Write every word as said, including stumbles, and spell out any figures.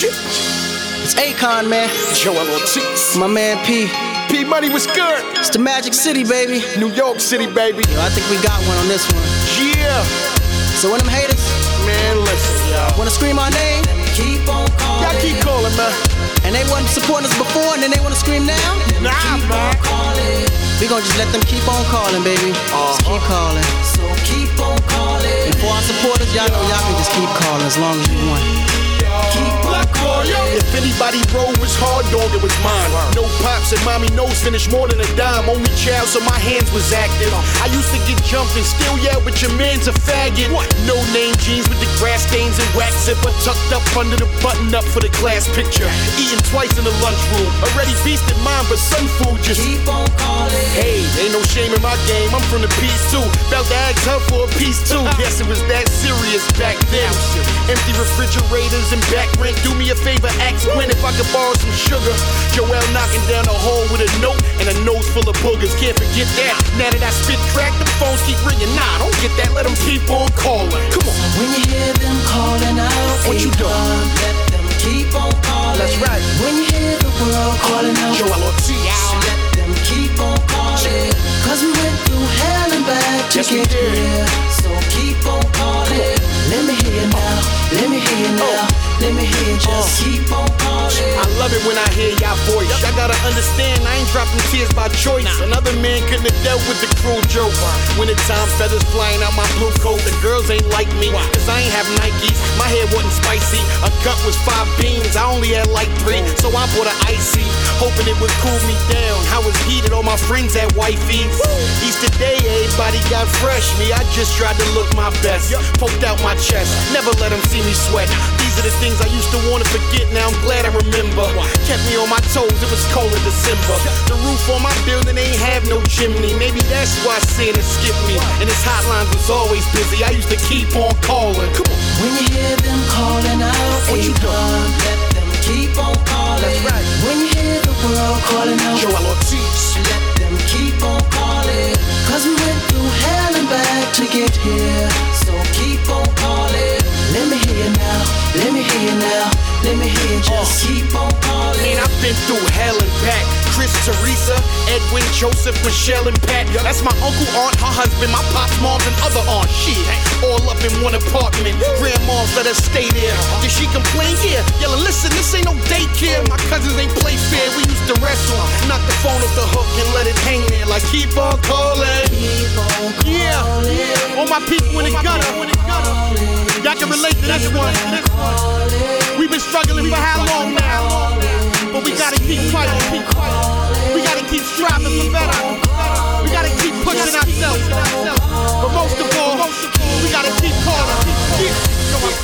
shit. It's Akon, man. Joel Ortiz. My man P. P Money was good. It's the Magic City, baby. New York City, baby. Yo, I think we got one on this one. Yeah. So when them haters, man, listen, y'all wanna scream our name, keep on calling. Y'all keep calling, man. And they wasn't supporting us before, and then they wanna scream now? Nah, man. We gonna just let them keep on calling, baby. Uh-huh. Just keep calling. So keep on calling. And for our supporters, y'all know y'all can just keep calling as long as you want. Keep on calling. If anybody road was hard, dog, it was mine. No pops and mommy knows finished more than a dime. Only child, so my hands was active. I used to get jumped and still yell, but your man's a faggot. No name jeans with the grass stains and wax zipper tucked up under the button up for the class picture. Eating twice in the lunchroom. Already feasted mine, but some food just keep on calling. Hey, ain't no shame in my game. I'm from the piece too. About to ask her for a piece too. Guess it was that serious back then. Empty refrigerators and back rent. Do me a favor, ask Gwen if I could borrow some sugar. Joel knocking down the hall with a note and a nose full of boogers. Can't forget that. Now that I spit crack, the phones keep ringing. Nah, don't get that. Let them keep on calling. Come on. When you hear them calling out, what you doing? Let them keep on calling. That's right. When you hear the world calling out, Joel Ortiz. Let them keep on calling. Cause we went through hell and back to yes, get here. So keep on calling. Let me hear you now. Let me hear you now. Oh. Let me hear you just uh. keep on calling. I love it when I hear y'all voice. Y'all gotta understand, I ain't dropping tears by choice. Nah. Another man couldn't have dealt with the cruel joke. When the time feathers flying out my blue coat, the girls ain't like me, cause I ain't have Nikes. My hair wasn't spicy. A gut was five beans. I only had like three, so I bought an icy, hoping it would cool me down. I was heated, all my friends had wifeys. Easter Day, everybody got fresh. Me, I just tried to look my best. Poked out my chest, never let them see me sweat. These are the things I used to wanna forget, now I'm glad I remember. Kept me on my toes, it was cold in December. The roof on my building ain't have no chimney. Maybe that's why Santa skipped me. And his hotline was always busy, I used to keep on calling. Come on. When you hear them calling out, what you doing? Let them keep on calling. That's right. When you hear the world calling out, Joel Ortiz. Let them keep on calling. Cause we went through hell and back to get here. So keep on calling. Let me hear you now. Let me hear you now. Let me hear you just uh, keep on calling. Man, I've been through hell and back. Chris, Teresa, Edwin, Joseph, Michelle, and Pat. That's my uncle, aunt, her husband, my pop's moms, and other aunts. Shit, all up in one apartment. Grandma's let us stay there. Did she complain? Yeah. Yelling, listen, this ain't no daycare. My cousins ain't play fair. We used to wrestle. Knock the phone off the hook and let it hang there. Like, keep on calling. Keep on calling. Yeah. All my people in the gutter. Y'all can relate to this one. We've been struggling for how long now? But we gotta keep fighting.